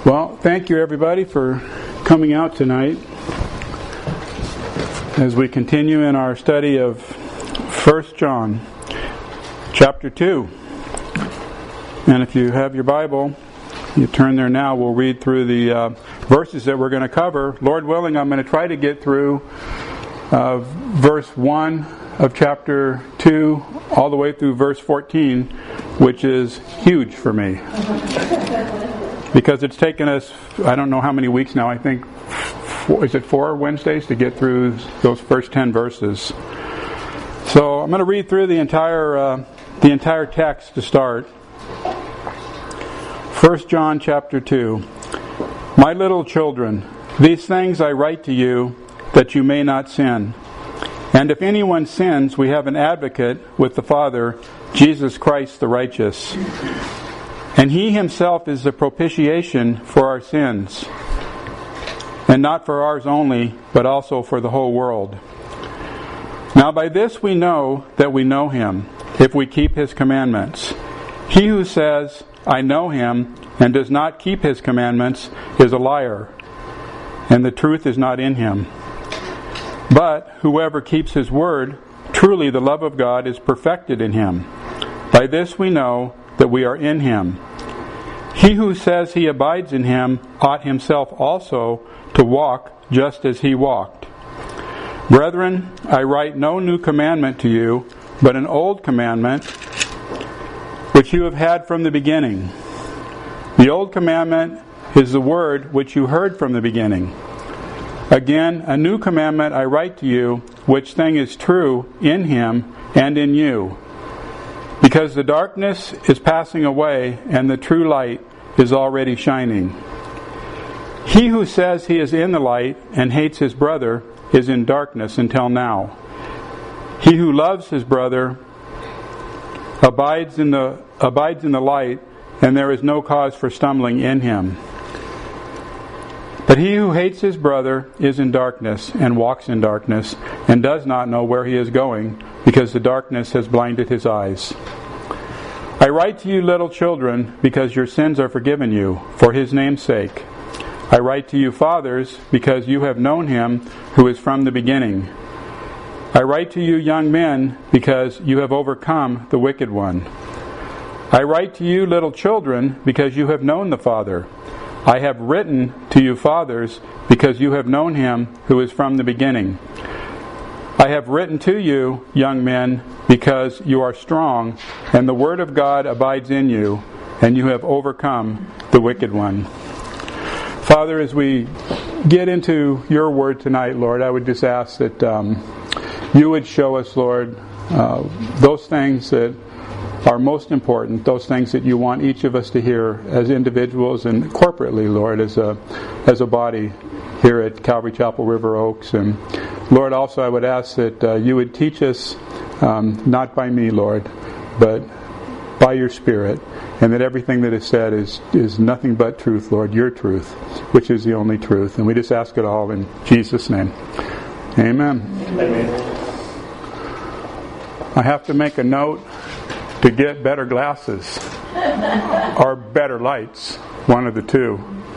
Well, thank you everybody for coming out tonight as we continue in our study of 1 John chapter 2. And if you have your Bible, you turn there now. We'll read through the verses that we're going to cover. Lord willing, I'm going to try to get through verse 1 of chapter 2 all the way through verse 14, which is huge for me. Because it's taken us, I don't know how many weeks now, I think, is it 4 Wednesdays to get through those first 10 verses. So I'm going to read through the entire text to start. 1 John chapter 2. My little children, these things I write to you that you may not sin. And if anyone sins, we have an advocate with the Father, Jesus Christ the righteous. And He Himself is the propitiation for our sins, and not for ours only, but also for the whole world. Now by this we know that we know Him, if we keep His commandments. He who says, I know Him, and does not keep His commandments, is a liar, and the truth is not in him. But whoever keeps His word, truly the love of God is perfected in him. By this we know that we are in Him. He who says he abides in Him ought himself also to walk just as He walked. Brethren, I write no new commandment to you, but an old commandment which you have had from the beginning. The old commandment is the word which you heard from the beginning. Again, a new commandment I write to you, which thing is true in Him and in you. Because the darkness is passing away and the true light is already shining. He who says he is in the light and hates his brother is in darkness until now. He who loves his brother abides in the light, and there is no cause for stumbling in him. But he who hates his brother is in darkness and walks in darkness and does not know where he is going, because the darkness has blinded his eyes. I write to you, little children, because your sins are forgiven you, for His name's sake. I write to you, fathers, because you have known Him who is from the beginning. I write to you, young men, because you have overcome the wicked one. I write to you, little children, because you have known the Father. I have written to you, fathers, because you have known Him who is from the beginning. I have written to you, young men, because you are strong, and the Word of God abides in you, and you have overcome the wicked one. Father, as we get into your Word tonight, Lord, I would just ask that you would show us, Lord, those things that are most important, those things that you want each of us to hear as individuals and corporately, Lord, as a body here at Calvary Chapel River Oaks. And Lord, also I would ask that you would teach us, not by me, Lord, but by your Spirit, and that everything that is said is nothing but truth, Lord, your truth, which is the only truth. And we just ask it all in Jesus' name. Amen. Amen. I have to make a note to get better glasses or better lights, one of the two.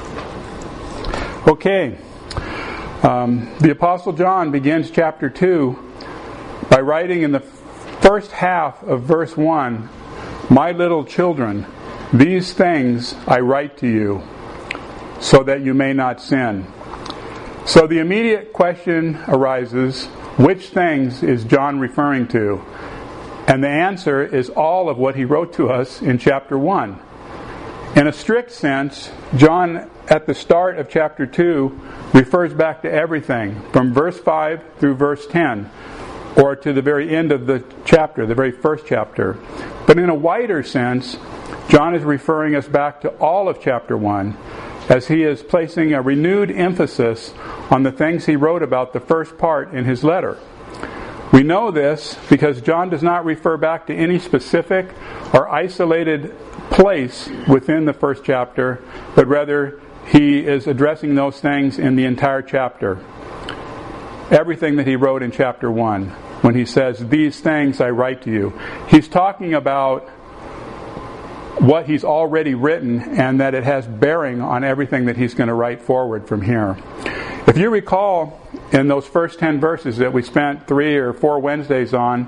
Okay. The Apostle John begins chapter 2 by writing in the first half of verse 1, My little children, these things I write to you, so that you may not sin. So the immediate question arises, which things is John referring to? And the answer is all of what he wrote to us in chapter 1. In a strict sense, John, at the start of chapter 2, refers back to everything, from verse 5 through verse 10, or to the very end of the chapter, the very first chapter. But in a wider sense, John is referring us back to all of chapter 1, as he is placing a renewed emphasis on the things he wrote about the first part in his letter. We know this because John does not refer back to any specific or isolated place within the first chapter, but rather he is addressing those things in the entire chapter. Everything that he wrote in chapter 1, when he says, these things I write to you. He's talking about what he's already written, and that it has bearing on everything that he's going to write forward from here. If you recall, in those first 10 verses that we spent 3 or 4 Wednesdays on,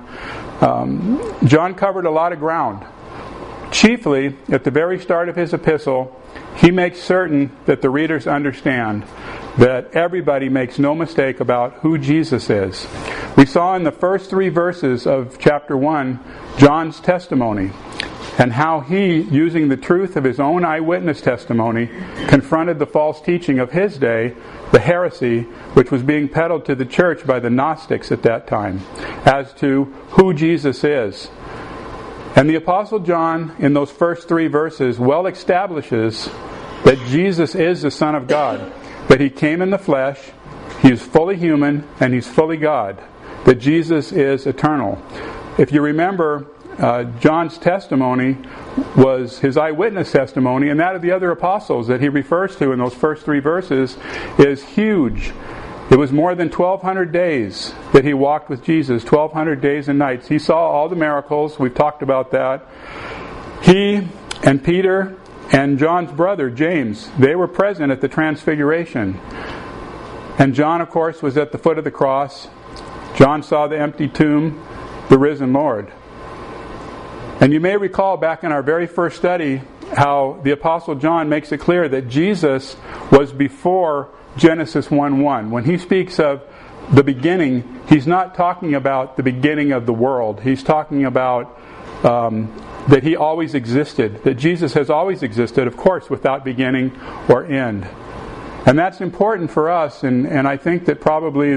John covered a lot of ground. Chiefly, at the very start of his epistle, he makes certain that the readers understand that everybody makes no mistake about who Jesus is. We saw in the first 3 verses of chapter 1 John's testimony, and how he, using the truth of his own eyewitness testimony, confronted the false teaching of his day, the heresy which was being peddled to the church by the Gnostics at that time, as to who Jesus is. And the Apostle John, in those first 3 verses, well establishes that Jesus is the Son of God, that he came in the flesh, he is fully human, and he's fully God, that Jesus is eternal. If you remember, John's testimony was his eyewitness testimony, and that of the other apostles that he refers to in those first 3 verses is huge. It was more than 1,200 days that he walked with Jesus, 1,200 days and nights. He saw all the miracles. We've talked about that. He and Peter and John's brother, James, they were present at the Transfiguration. And John, of course, was at the foot of the cross. John saw the empty tomb, the risen Lord. And you may recall back in our very first study how the Apostle John makes it clear that Jesus was before Genesis 1:1. When he speaks of the beginning, he's not talking about the beginning of the world. He's talking about that he always existed, that Jesus has always existed, of course, without beginning or end. And that's important for us, and I think that probably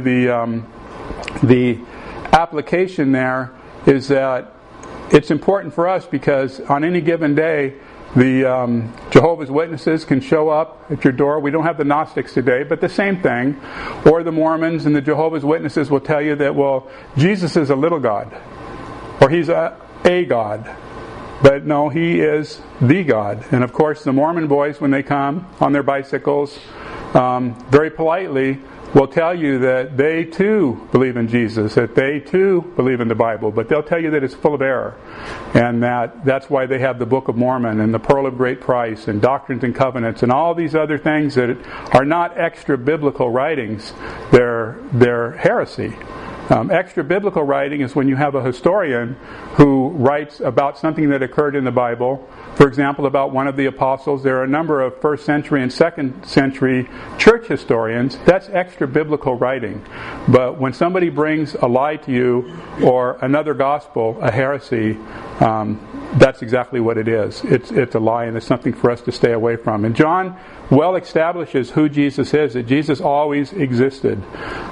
the application there is that it's important for us because on any given day, the Jehovah's Witnesses can show up at your door. We don't have the Gnostics today, but the same thing. Or the Mormons and the Jehovah's Witnesses will tell you that, well, Jesus is a little God. Or he's a God. But no, he is the God. And of course, the Mormon boys, when they come on their bicycles, very politely will tell you that they too believe in Jesus, that they too believe in the Bible, but they'll tell you that it's full of error. And that's why they have the Book of Mormon and the Pearl of Great Price and Doctrines and Covenants and all these other things that are not extra biblical writings. They're heresy. Extra biblical writing is when you have a historian who writes about something that occurred in the Bible. For example, about one of the apostles. There are a number of 1st century and 2nd century church historians. That's extra biblical writing. But when somebody brings a lie to you or another gospel, a heresy, that's exactly what it is. It's a lie, and it's something for us to stay away from. And John well establishes who Jesus is, that Jesus always existed.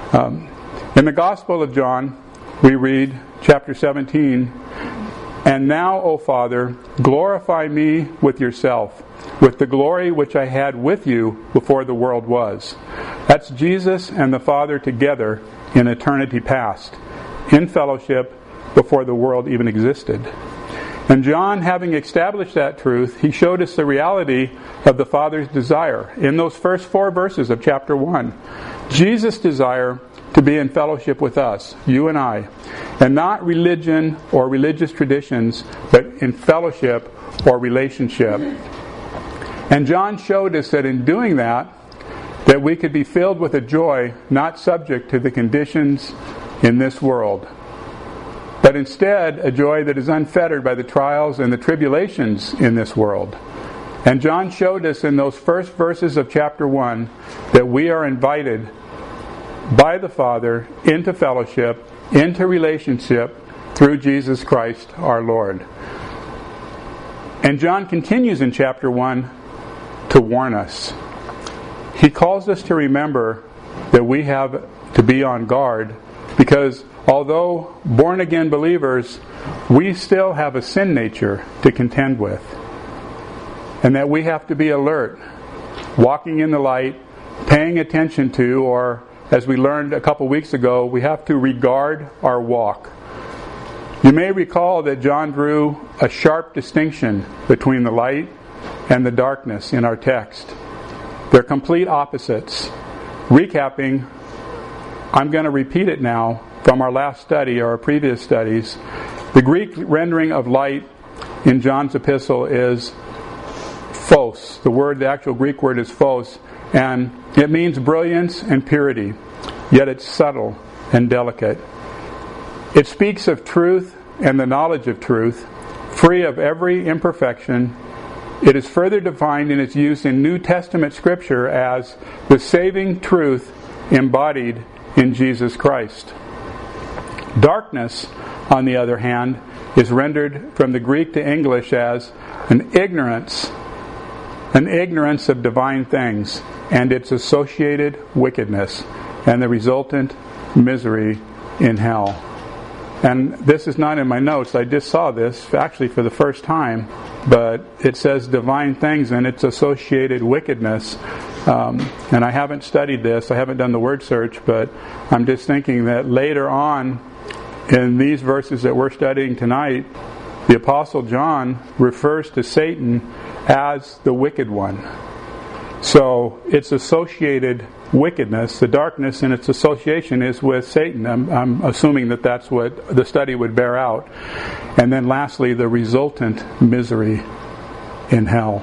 In the Gospel of John, we read, chapter 17, "And now, O Father, glorify me with yourself, with the glory which I had with you before the world was." That's Jesus and the Father together in eternity past, in fellowship before the world even existed. And John, having established that truth, he showed us the reality of the Father's desire in those first 4 verses of chapter 1. Jesus' desire to be in fellowship with us, you and I, and not religion or religious traditions, but in fellowship or relationship. And John showed us that in doing that we could be filled with a joy not subject to the conditions in this world, but instead a joy that is unfettered by the trials and the tribulations in this world. And John showed us in those first verses of chapter 1 that we are invited by the Father into fellowship, into relationship through Jesus Christ our Lord. And John continues in chapter 1 to warn us. He calls us to remember that we have to be on guard because although born again believers, we still have a sin nature to contend with. And that we have to be alert, walking in the light, paying attention to, or as we learned a couple weeks ago, we have to regard our walk. You may recall that John drew a sharp distinction between the light and the darkness in our text. They're complete opposites. Recapping, I'm going to repeat it now from our last study or our previous studies. The Greek rendering of light in John's epistle is phos. The actual Greek word is phos, and it means brilliance and purity, yet it's subtle and delicate. It speaks of truth and the knowledge of truth, free of every imperfection. It is further defined in its use in New Testament Scripture as the saving truth embodied in Jesus Christ. Darkness, on the other hand, is rendered from the Greek to English as an ignorance of divine things and its associated wickedness and the resultant misery in hell. And this is not in my notes. I just saw this actually for the first time, but it says divine things and its associated wickedness. And I haven't studied this. I haven't done the word search, but I'm just thinking that later on in these verses that we're studying tonight, the Apostle John refers to Satan as the wicked one. So its associated wickedness, the darkness in its association is with Satan. I'm assuming that that's what the study would bear out. And then lastly, the resultant misery in hell.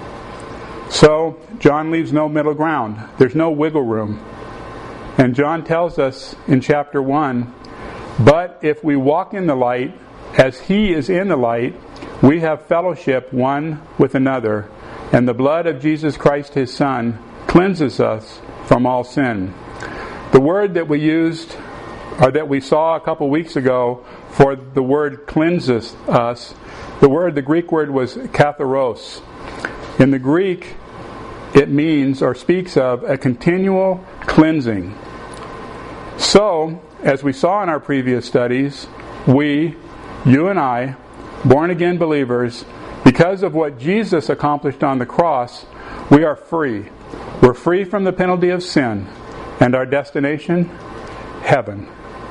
So John leaves no middle ground. There's no wiggle room. And John tells us in chapter 1, but if we walk in the light as he is in the light, we have fellowship one with another, and the blood of Jesus Christ his Son cleanses us from all sin. The word that we used, or that we saw a couple weeks ago for the word cleanses us, the Greek word was katharos. In the Greek, it means or speaks of a continual cleansing. So, as we saw in our previous studies, you and I, born again believers, because of what Jesus accomplished on the cross, we are free. We're free from the penalty of sin. And our destination? Heaven.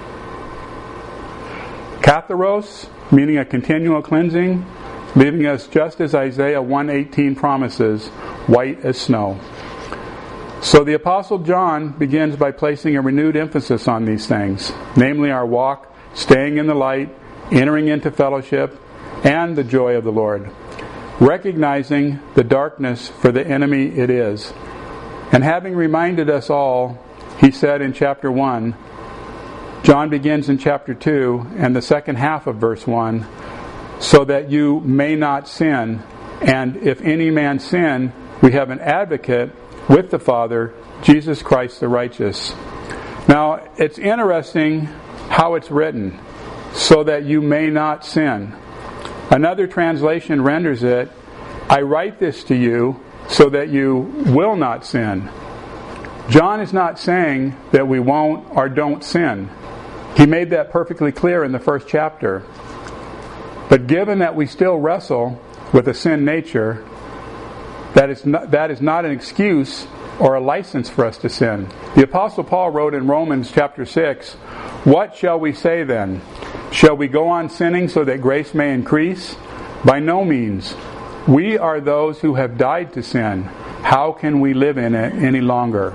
Katharos, meaning a continual cleansing, leaving us just as Isaiah 1:18 promises, white as snow. So the Apostle John begins by placing a renewed emphasis on these things, namely our walk, staying in the light, entering into fellowship, and the joy of the Lord, recognizing the darkness for the enemy it is. And having reminded us all, he said in chapter 1, John begins in chapter 2 and the second half of verse 1, so that you may not sin, and if any man sin, we have an advocate with the Father, Jesus Christ the righteous. Now, it's interesting how it's written, so that you may not sin. Another translation renders it, I write this to you so that you will not sin. John is not saying that we won't or don't sin. He made that perfectly clear in the first chapter. But given that we still wrestle with a sin nature, that is not an excuse or a license for us to sin. The Apostle Paul wrote in Romans chapter 6, what shall we say then? Shall we go on sinning so that grace may increase? By no means. We are those who have died to sin. How can we live in it any longer?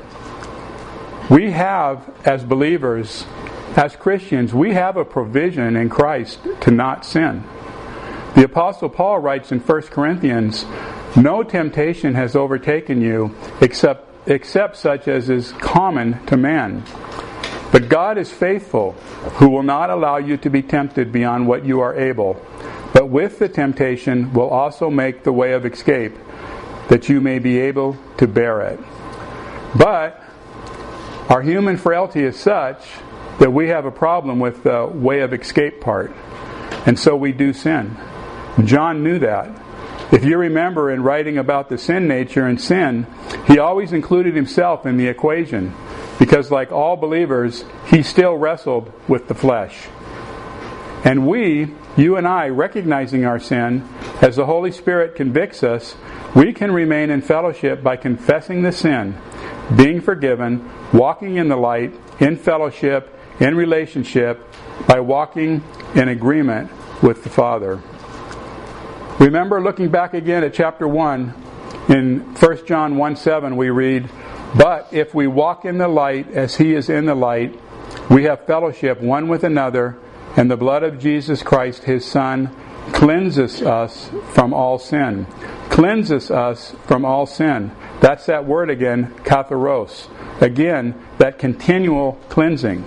We have, as believers, as Christians, we have a provision in Christ to not sin. The Apostle Paul writes in 1 Corinthians, no temptation has overtaken you except such as is common to man. But God is faithful, who will not allow you to be tempted beyond what you are able, but with the temptation will also make the way of escape, that you may be able to bear it. But our human frailty is such that we have a problem with the way of escape part, and so we do sin. John knew that. If you remember in writing about the sin nature and sin, he always included himself in the equation, because like all believers, he still wrestled with the flesh. And you and I, recognizing our sin, as the Holy Spirit convicts us, we can remain in fellowship by confessing the sin, being forgiven, walking in the light, in fellowship, in relationship, by walking in agreement with the Father. Remember, looking back again at chapter 1, in 1 John 1:7 we read, but if we walk in the light as he is in the light, we have fellowship one with another, and the blood of Jesus Christ his Son cleanses us from all sin. Cleanses us from all sin. That's that word again, katharos. Again, that continual cleansing.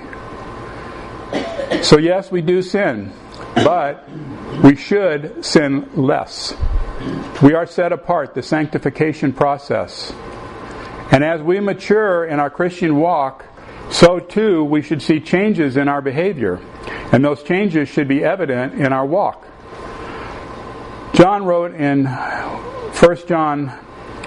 So yes, we do sin, but we should sin less. We are set apart, the sanctification process. And as we mature in our Christian walk, so too we should see changes in our behavior. And those changes should be evident in our walk. John wrote in 1 John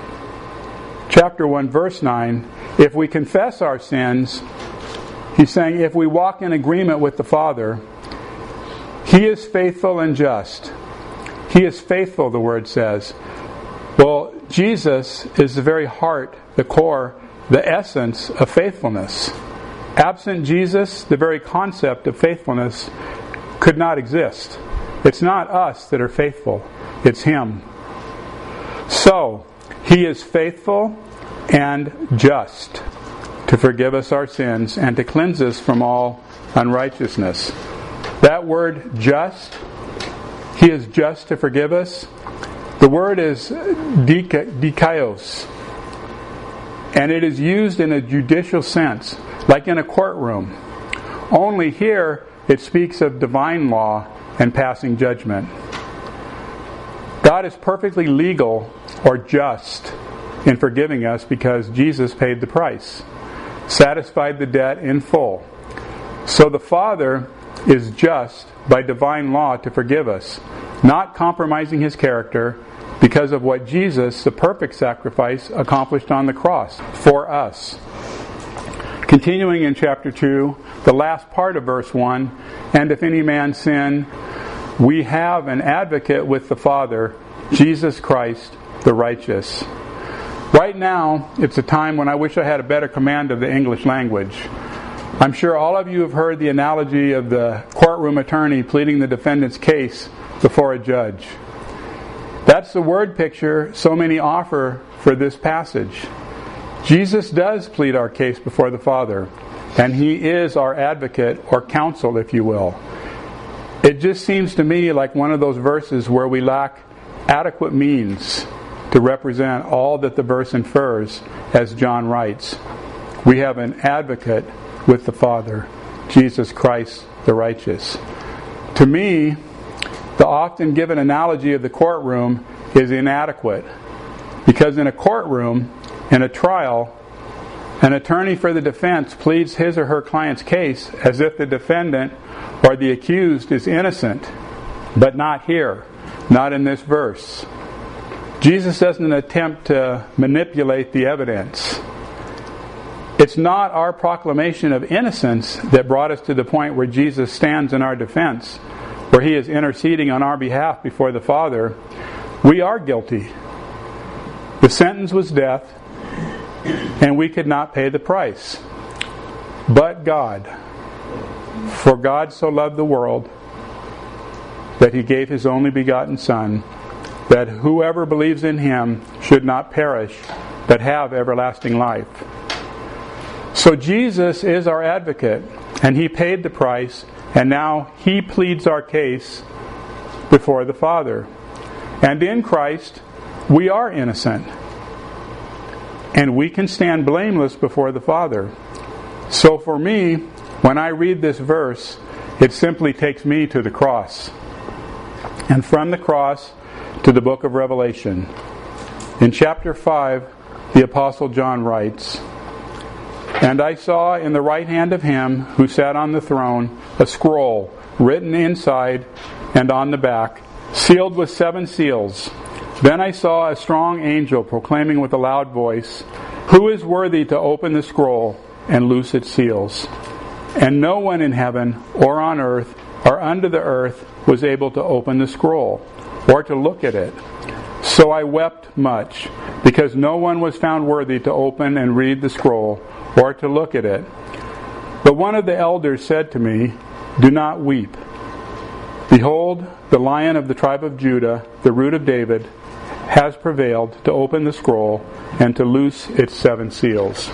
chapter 1 verse 9, if we confess our sins, he's saying if we walk in agreement with the Father, He is faithful and just. He is faithful, the Word says. Well, Jesus is the very heart, the core, the essence of faithfulness. Absent Jesus, the very concept of faithfulness could not exist. It's not us that are faithful. It's Him. So, He is faithful and just to forgive us our sins and to cleanse us from all unrighteousness. That word just, He is just to forgive us. The word is dikaios, and it is used in a judicial sense, like in a courtroom. Only here it speaks of divine law and passing judgment. God is perfectly legal or just in forgiving us because Jesus paid the price, satisfied the debt in full. So the Father is just by divine law to forgive us, not compromising His character because of what Jesus, the perfect sacrifice, accomplished on the cross for us. Continuing in chapter 2, the last part of verse 1, and if any man sin, we have an advocate with the Father, Jesus Christ, the righteous. Right now, it's a time when I wish I had a better command of the English language. I'm sure all of you have heard the analogy of the courtroom attorney pleading the defendant's case before a judge. That's the word picture so many offer for this passage. Jesus does plead our case before the Father, and He is our advocate, or counsel, if you will. It just seems to me like one of those verses where we lack adequate means to represent all that the verse infers, as John writes. We have an advocate with the Father, Jesus Christ the righteous. To me, the often given analogy of the courtroom is inadequate, because in a courtroom, in a trial, an attorney for the defense pleads his or her client's case as if the defendant or the accused is innocent, but not here, not in this verse. Jesus doesn't attempt to manipulate the evidence. It's not our proclamation of innocence that brought us to the point where Jesus stands in our defense, where He is interceding on our behalf before the Father. We are guilty. The sentence was death, and we could not pay the price. But God, for God so loved the world that He gave His only begotten Son, that whoever believes in Him should not perish, but have everlasting life. So Jesus is our advocate, and He paid the price, and now He pleads our case before the Father. And in Christ, we are innocent, and we can stand blameless before the Father. So for me, when I read this verse, it simply takes me to the cross. And from the cross to the book of Revelation. In chapter 5, the Apostle John writes, "And I saw in the right hand of Him who sat on the throne a scroll written inside and on the back, sealed with 7 seals. Then I saw a strong angel proclaiming with a loud voice, 'Who is worthy to open the scroll and loose its seals?' And no one in heaven or on earth or under the earth was able to open the scroll or to look at it. So I wept much, because no one was found worthy to open and read the scroll or to look at it. But one of the elders said to me, 'Do not weep. Behold, the Lion of the tribe of Judah, the Root of David, has prevailed to open the scroll and to loose its 7 seals.'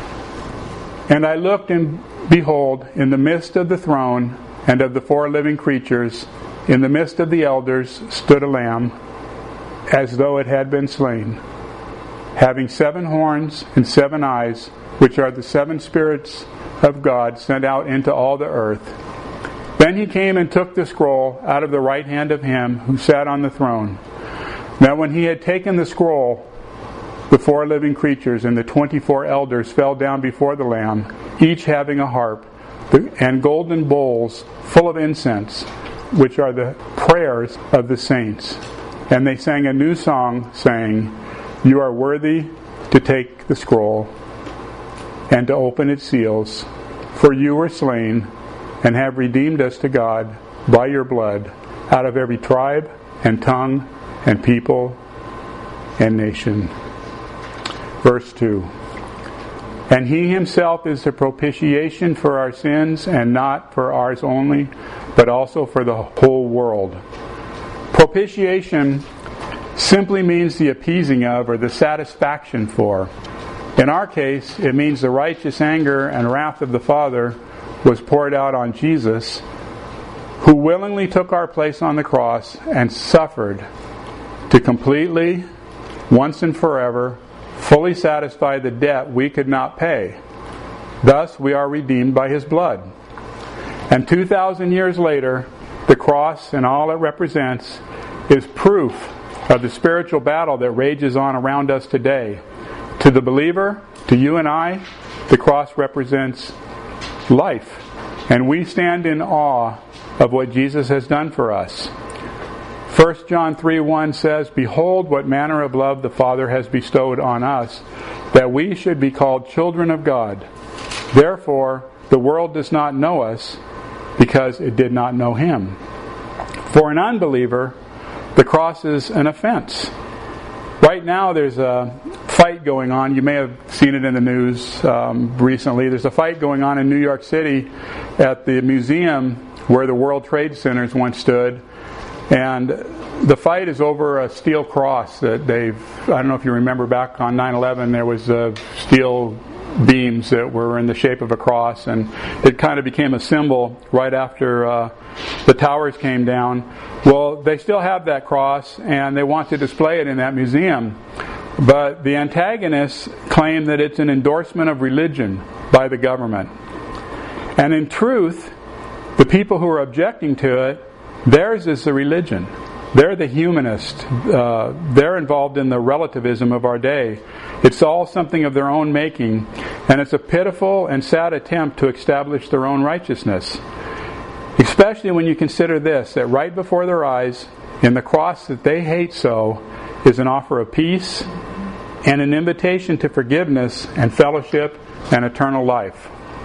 And I looked, and behold, in the midst of the throne and of the 4 living creatures, in the midst of the elders stood a lamb, as though it had been slain, having 7 horns and 7 eyes, which are the 7 spirits of God sent out into all the earth. Then he came and took the scroll out of the right hand of him who sat on the throne. Now when he had taken the scroll, the 4 living creatures and the 24 elders fell down before the Lamb, each having a harp and golden bowls full of incense, which are the prayers of the saints. And they sang a new song, saying, "You are worthy to take the scroll and to open its seals, for you were slain and have redeemed us to God by your blood out of every tribe and tongue and people and nation." Verse 2. And he himself is the propitiation for our sins, and not for ours only, but also for the whole world. Propitiation simply means the appeasing of, or the satisfaction for. In our case, it means the righteous anger and wrath of the Father was poured out on Jesus, who willingly took our place on the cross and suffered to completely, once and forever, fully satisfy the debt we could not pay. Thus, we are redeemed by his blood. And 2,000 years later, the cross and all it represents is proof of the spiritual battle that rages on around us today. To the believer, to you and I, the cross represents life. And we stand in awe of what Jesus has done for us. 1 John 3:1 says, "Behold what manner of love the Father has bestowed on us, that we should be called children of God. Therefore, the world does not know us, because it did not know him." For an unbeliever, the cross is an offense. Right now there's a fight going on. You may have seen it in the news recently. There's a fight going on in New York City at the museum where the World Trade Centers once stood. And the fight is over a steel cross that I don't know if you remember back on 9/11, there was steel beams that were in the shape of a cross, and it kind of became a symbol right after the towers came down. Well, they still have that cross, and they want to display it in that museum. But the antagonists claim that it's an endorsement of religion by the government. And in truth, the people who are objecting to it, theirs is the religion. They're the humanist. They're involved in the relativism of our day. It's all something of their own making, and it's a pitiful and sad attempt to establish their own righteousness. Especially when you consider this, that right before their eyes, in the cross that they hate so, is an offer of peace and an invitation to forgiveness and fellowship and eternal life.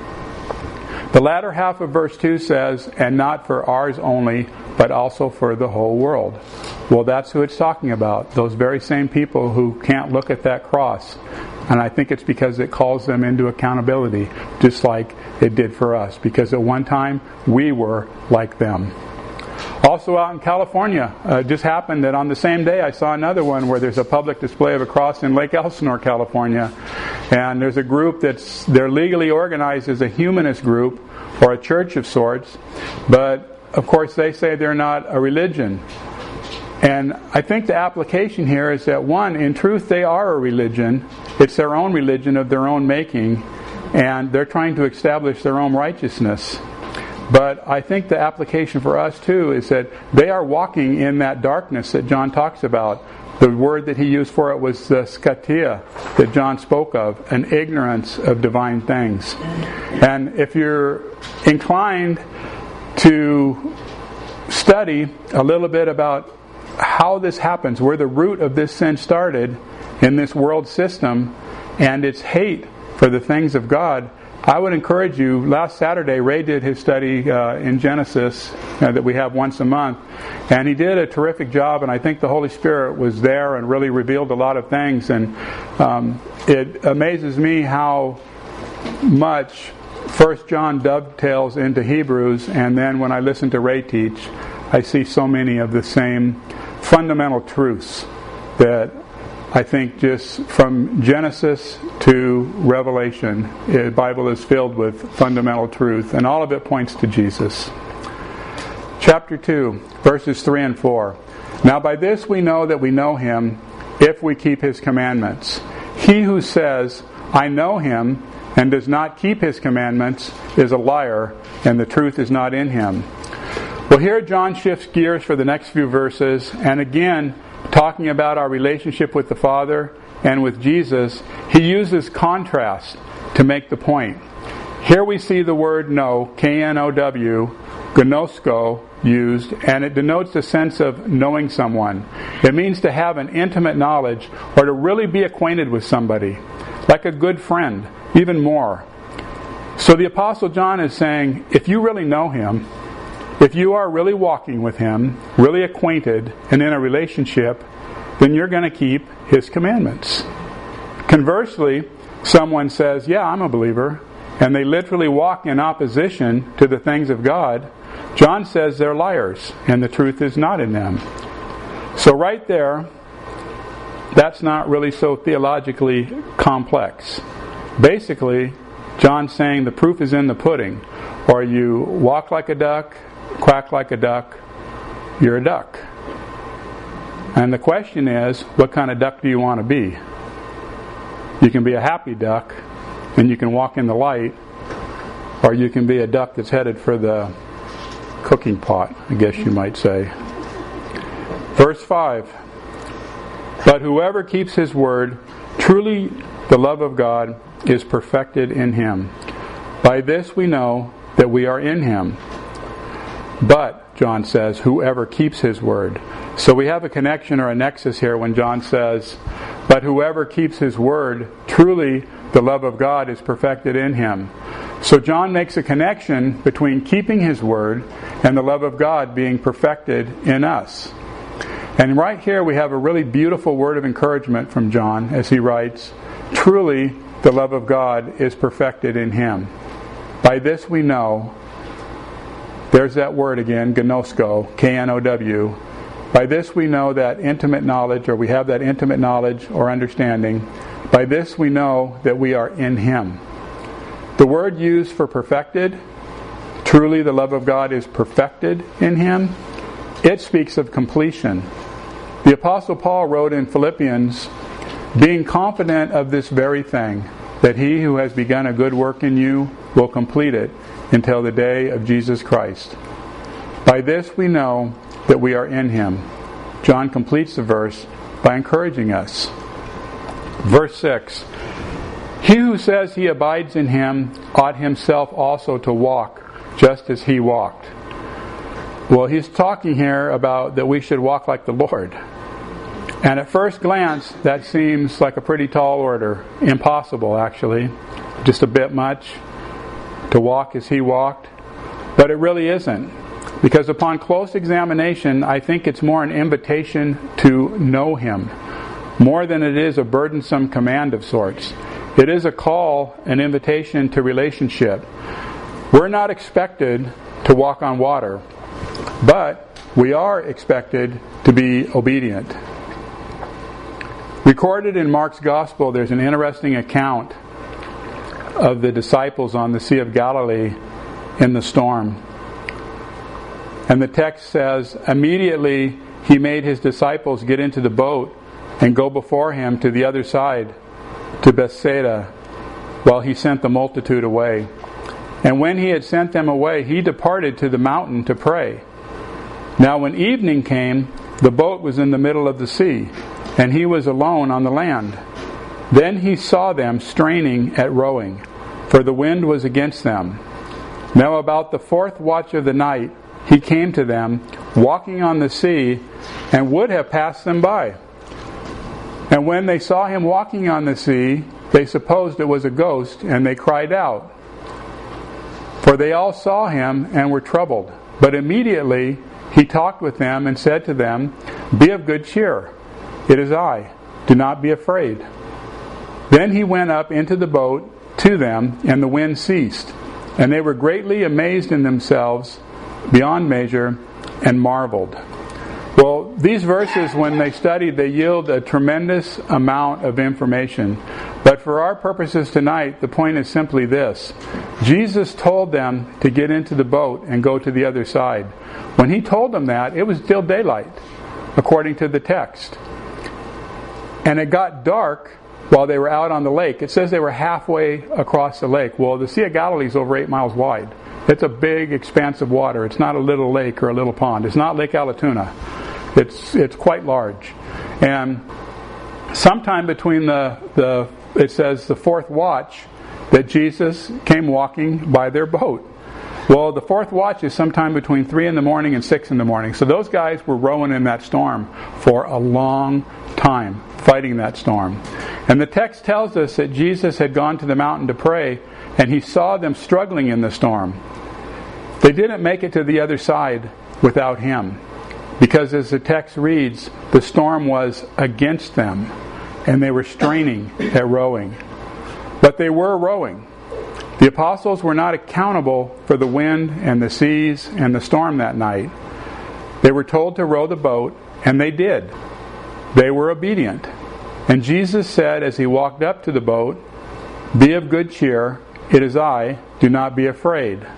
The latter half of verse 2 says, "And not for ours only, but also for the whole world." Well, that's who it's talking about. Those very same people who can't look at that cross. And I think it's because it calls them into accountability, just like it did for us. Because at one time, we were like them. Also out in California, it just happened that on the same day I saw another one where there's a public display of a cross in Lake Elsinore, California. And there's a group they're legally organized as a humanist group or a church of sorts. But of course they say they're not a religion. And I think the application here is that one, in truth they are a religion. It's their own religion of their own making. And they're trying to establish their own righteousness. But I think the application for us too is that they are walking in that darkness that John talks about. The word that he used for it was the skatia that John spoke of, an ignorance of divine things. And if you're inclined to study a little bit about how this happens, where the root of this sin started in this world system and its hate for the things of God, I would encourage you. Last Saturday, Ray did his study in Genesis that we have once a month, and he did a terrific job, and I think the Holy Spirit was there and really revealed a lot of things. And it amazes me how much 1 John dovetails into Hebrews, and then when I listen to Ray teach, I see so many of the same fundamental truths that I think just from Genesis to Revelation, the Bible is filled with fundamental truth, and all of it points to Jesus. chapter 2, verses 3 and 4. Now by this we know that we know him, if we keep his commandments. He who says, I know him, and does not keep his commandments, is a liar, and the truth is not in him. Well, here John shifts gears for the next few verses, and again, talking about our relationship with the Father and with Jesus, he uses contrast to make the point. Here we see the word know, K-N-O-W, gnosko, used, and it denotes a sense of knowing someone. It means to have an intimate knowledge, or to really be acquainted with somebody, like a good friend, even more. So the Apostle John is saying, if you really know him, if you are really walking with him, really acquainted, and in a relationship, then you're going to keep his commandments. Conversely, someone says, yeah, I'm a believer, and they literally walk in opposition to the things of God, John says they're liars, and the truth is not in them. So right there, that's not really so theologically complex. Basically, John's saying the proof is in the pudding. Or you walk like a duck, quack like a duck, you're a duck. And the question is, what kind of duck do you want to be? You can be a happy duck, and you can walk in the light, or you can be a duck that's headed for the cooking pot, I guess you might say. Verse 5. But whoever keeps his word, truly the love of God is perfected in him. By this we know that we are in him. But, John says, whoever keeps his word. So we have a connection or a nexus here when John says, but whoever keeps his word, truly the love of God is perfected in him. So John makes a connection between keeping his word and the love of God being perfected in us. And right here we have a really beautiful word of encouragement from John as he writes, truly the love of God is perfected in him. By this we know, there's that word again, gnosko, K-N-O-W. By this we know that intimate knowledge, or we have that intimate knowledge or understanding. By this we know that we are in him. The word used for perfected, truly the love of God is perfected in him, it speaks of completion. The Apostle Paul wrote in Philippians, being confident of this very thing, that he who has begun a good work in you will complete it until the day of Jesus Christ. By this we know that we are in him. John completes the verse by encouraging us. Verse 6. He who says he abides in him ought himself also to walk just as he walked. Well, he's talking here about that we should walk like the Lord. And at first glance, that seems like a pretty tall order. Impossible, actually. Just a bit much to walk as he walked. But it really isn't. Because upon close examination, I think it's more an invitation to know him, more than it is a burdensome command of sorts. It is a call, an invitation to relationship. We're not expected to walk on water, but we are expected to be obedient. Recorded in Mark's Gospel, there's an interesting account of the disciples on the Sea of Galilee in the storm. And the text says, immediately he made his disciples get into the boat and go before him to the other side, to Bethsaida, while he sent the multitude away. And when he had sent them away, he departed to the mountain to pray. Now when evening came, the boat was in the middle of the sea, and he was alone on the land. Then he saw them straining at rowing, for the wind was against them. Now about the 4th watch of the night, he came to them, walking on the sea, and would have passed them by. And when they saw him walking on the sea, they supposed it was a ghost, and they cried out. For they all saw him and were troubled. But immediately he talked with them and said to them, be of good cheer. It is I. Do not be afraid. Then he went up into the boat to them, and the wind ceased. And they were greatly amazed in themselves beyond measure, and marveled. Well, these verses, when they studied, they yield a tremendous amount of information. But for our purposes tonight, the point is simply this. Jesus told them to get into the boat and go to the other side. When He told them that, it was still daylight, according to the text. And it got dark while they were out on the lake. It says they were halfway across the lake. Well, the Sea of Galilee is over 8 miles wide. It's a big expanse of water. It's not a little lake or a little pond. It's not Lake Allatoona. It's quite large. And sometime between it says the fourth watch, that Jesus came walking by their boat. Well, the fourth watch is sometime between 3 in the morning and 6 in the morning. So those guys were rowing in that storm for a long time, fighting that storm. And the text tells us that Jesus had gone to the mountain to pray, and He saw them struggling in the storm. They didn't make it to the other side without Him, because as the text reads, the storm was against them, and they were straining at rowing. But they were rowing. The apostles were not accountable for the wind and the seas and the storm that night. They were told to row the boat, and they did. They were obedient. And Jesus said as He walked up to the boat, "Be of good cheer, it is I, do not be afraid."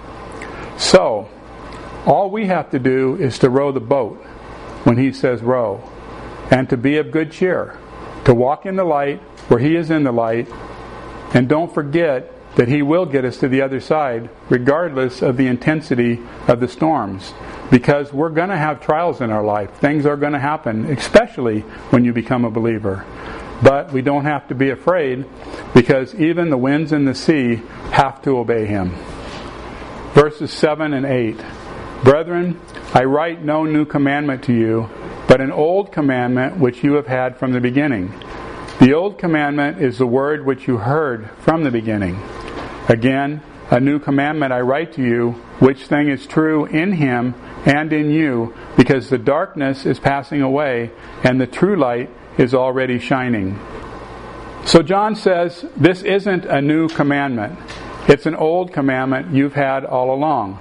So, all we have to do is to row the boat when He says row, and to be of good cheer, to walk in the light where He is in the light, and don't forget that He will get us to the other side regardless of the intensity of the storms, because we're going to have trials in our life. Things are going to happen, especially when you become a believer. But we don't have to be afraid, because even the winds and the sea have to obey Him. Verses 7 and 8. "Brethren, I write no new commandment to you, but an old commandment which you have had from the beginning. The old commandment is the word which you heard from the beginning. Again, a new commandment I write to you, which thing is true in Him and in you, because the darkness is passing away, and the true light is already shining." So John says, this isn't a new commandment. It's an old commandment you've had all along.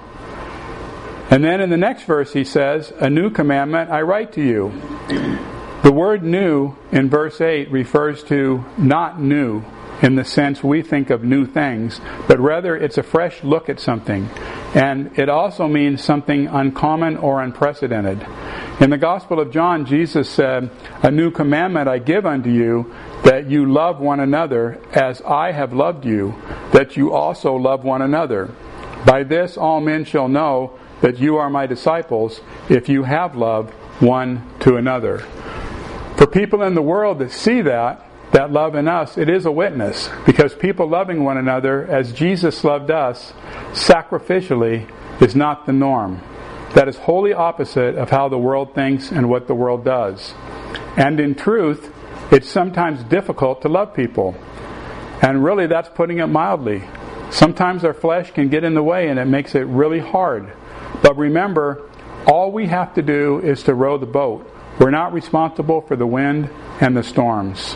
And then in the next verse he says, "A new commandment I write to you." The word new in verse 8 refers to not new in the sense we think of new things, but rather it's a fresh look at something. And it also means something uncommon or unprecedented. In the Gospel of John, Jesus said, "A new commandment I give unto you, that you love one another as I have loved you, that you also love one another. By this all men shall know that you are my disciples, if you have love one to another." For people in the world that see that love in us, it is a witness, because people loving one another as Jesus loved us sacrificially is not the norm. That is wholly opposite of how the world thinks and what the world does. And in truth, it's sometimes difficult to love people. And really, that's putting it mildly. Sometimes our flesh can get in the way and it makes it really hard. But remember, all we have to do is to row the boat. We're not responsible for the wind and the storms.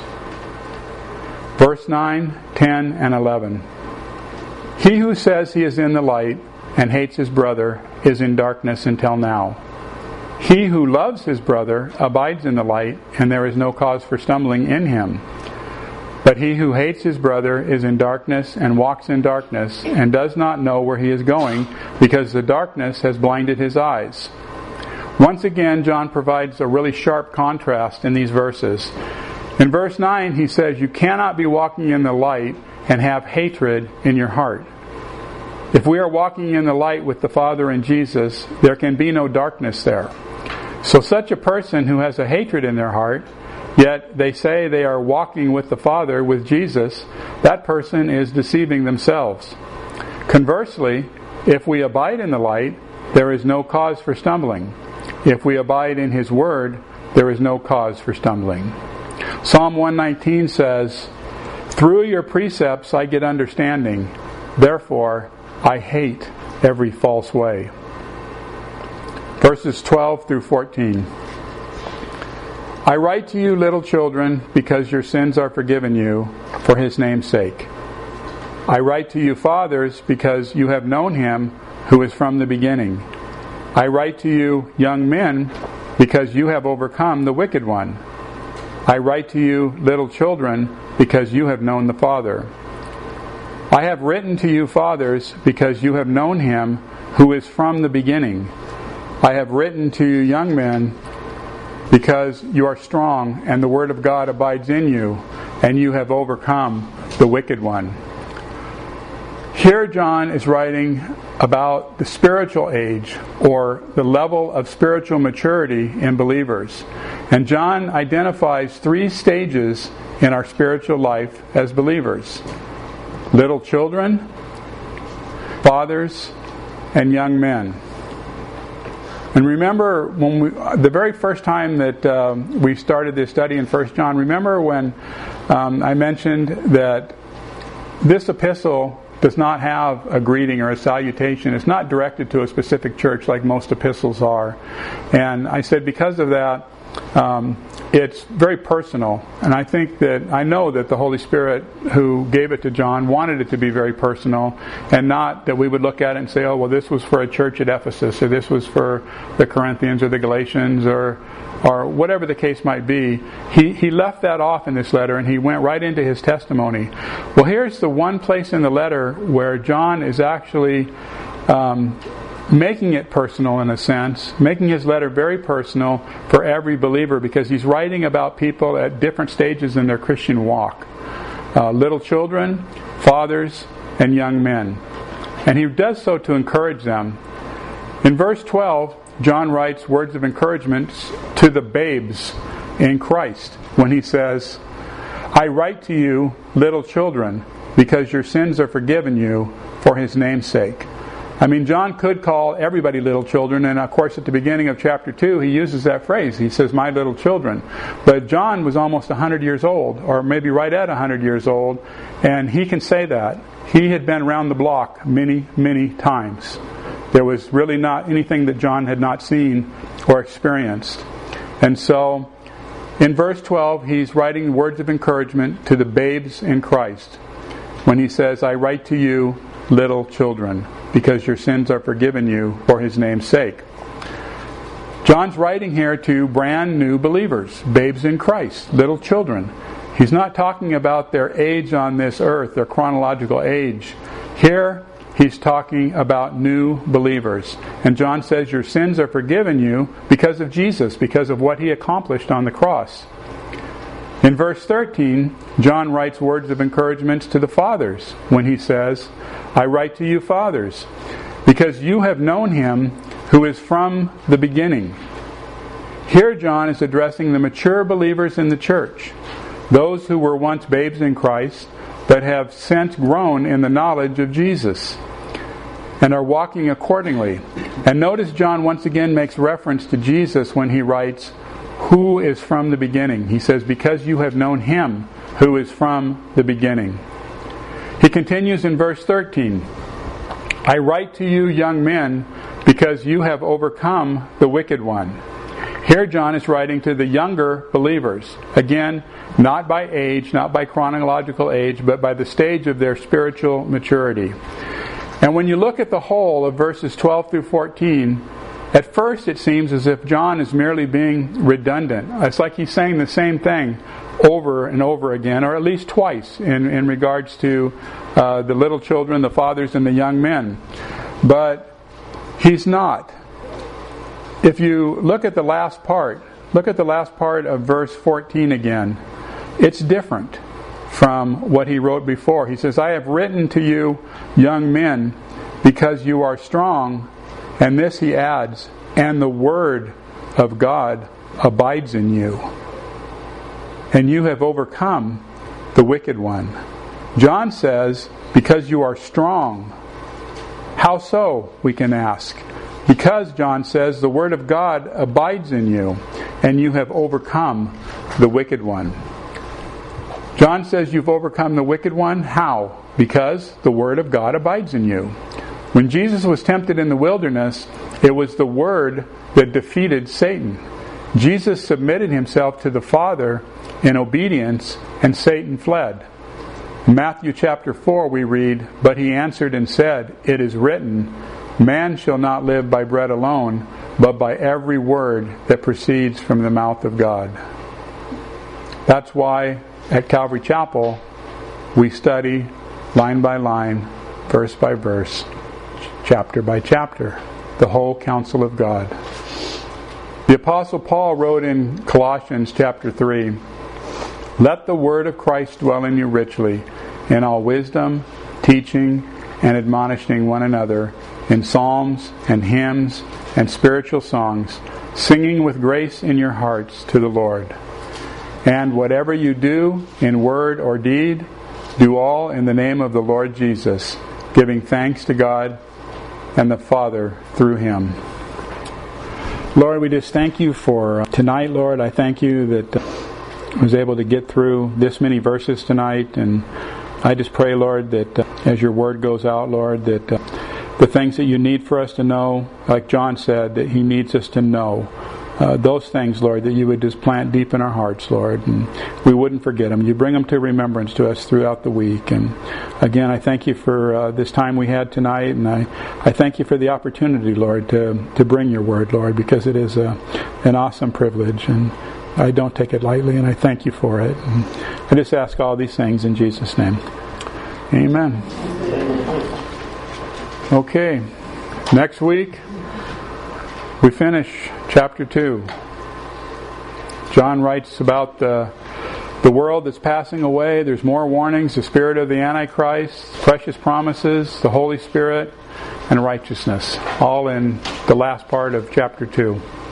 Verse 9, 10, and 11. "He who says he is in the light and hates his brother is in darkness until now. He who loves his brother abides in the light, and there is no cause for stumbling in him. But he who hates his brother is in darkness and walks in darkness and does not know where he is going, because the darkness has blinded his eyes." Once again, John provides a really sharp contrast in these verses. In verse 9, he says, you cannot be walking in the light and have hatred in your heart. If we are walking in the light with the Father and Jesus, there can be no darkness there. So such a person who has a hatred in their heart, yet they say they are walking with the Father, with Jesus, that person is deceiving themselves. Conversely, if we abide in the light, there is no cause for stumbling. If we abide in His Word, there is no cause for stumbling. Psalm 119 says, "Through your precepts I get understanding. Therefore, I hate every false way." Verses 12 through 14. "I write to you, little children, because your sins are forgiven you, for His name's sake. I write to you, fathers, because you have known Him who is from the beginning. I write to you, young men, because you have overcome the wicked one. I write to you, little children, because you have known the Father. I have written to you, fathers, because you have known him who is from the beginning. I have written to you, young men, because you are strong, and the word of God abides in you, and you have overcome the wicked one. Here John is writing about the spiritual age, or the level of spiritual maturity in believers. And John identifies 3 stages in our spiritual life as believers: little children, fathers, and young men. And remember, the very first time that we started this study in 1 John, remember when I mentioned that this epistle does not have a greeting or a salutation. It's not directed to a specific church like most epistles are. And I said because of that, it's very personal. And I know that the Holy Spirit who gave it to John wanted it to be very personal, and not that we would look at it and say, oh, well, this was for a church at Ephesus, or this was for the Corinthians or the Galatians, or whatever the case might be. He left that off in this letter, and he went right into his testimony. Well, here's the one place in the letter where John is actually making it personal in a sense, making his letter very personal for every believer, because he's writing about people at different stages in their Christian walk. Little children, fathers, and young men. And he does so to encourage them. In verse 12, John writes words of encouragement to the babes in Christ when he says, I write to you, little children, because your sins are forgiven you for his name's sake. I mean, John could call everybody little children, and of course at the beginning of chapter 2 he uses that phrase. He says, my little children. But John was almost 100 years old, or maybe right at 100 years old, and he can say that. He had been around the block many, many times. There was really not anything that John had not seen or experienced. And so, in verse 12, he's writing words of encouragement to the babes in Christ when he says, I write to you, little children, because your sins are forgiven you for his name's sake. John's writing here to brand new believers, babes in Christ, little children. He's not talking about their age on this earth, their chronological age. Here, he's talking about new believers. And John says your sins are forgiven you because of Jesus, because of what he accomplished on the cross. In verse 13, John writes words of encouragement to the fathers when he says, I write to you, fathers, because you have known him who is from the beginning. Here John is addressing the mature believers in the church, those who were once babes in Christ, but have since grown in the knowledge of Jesus and are walking accordingly. And notice John once again makes reference to Jesus when he writes, who is from the beginning. He says, because you have known him who is from the beginning. He continues in verse 13, I write to you, young men, because you have overcome the wicked one. Here John is writing to the younger believers. Again, not by age, not by chronological age, but by the stage of their spiritual maturity. And when you look at the whole of verses 12 through 14, at first it seems as if John is merely being redundant. It's like he's saying the same thing over and over again, or at least twice in regards to the little children, the fathers, and the young men. But he's not. If you look at the last part of verse 14 again. It's different from what he wrote before. He says, I have written to you, young men, because you are strong. And this, he adds, and the word of God abides in you. And you have overcome the wicked one. John says, because you are strong. How so, we can ask? Because, John says, the word of God abides in you, and you have overcome the wicked one. John says you've overcome the wicked one. How? Because the word of God abides in you. When Jesus was tempted in the wilderness, it was the Word that defeated Satan. Jesus submitted himself to the Father in obedience, and Satan fled. In Matthew chapter 4 we read, but he answered and said, it is written, man shall not live by bread alone, but by every word that proceeds from the mouth of God. That's why at Calvary Chapel we study line by line, verse by verse, chapter by chapter, the whole counsel of God. The Apostle Paul wrote in Colossians chapter 3, "Let the word of Christ dwell in you richly, in all wisdom, teaching, and admonishing one another in psalms and hymns and spiritual songs, singing with grace in your hearts to the Lord. And whatever you do in word or deed, do all in the name of the Lord Jesus, giving thanks to God and the Father through Him." Lord, we just thank you for tonight, Lord. I thank you that I was able to get through this many verses tonight, and I just pray, Lord, that as your word goes out, Lord, that the things that you need for us to know, like John said, that he needs us to know, those things, Lord, that you would just plant deep in our hearts, Lord, and we wouldn't forget them. You bring them to remembrance to us throughout the week. And again, I thank you for this time we had tonight, and I thank you for the opportunity, Lord, to bring your word, Lord, because it is an awesome privilege, and I don't take it lightly, and I thank you for it. And I just ask all these things in Jesus' name. Amen. Okay, next week we finish chapter 2. John writes about the world that's passing away. There's more warnings, the spirit of the Antichrist, precious promises, the Holy Spirit, and righteousness, all in the last part of chapter 2.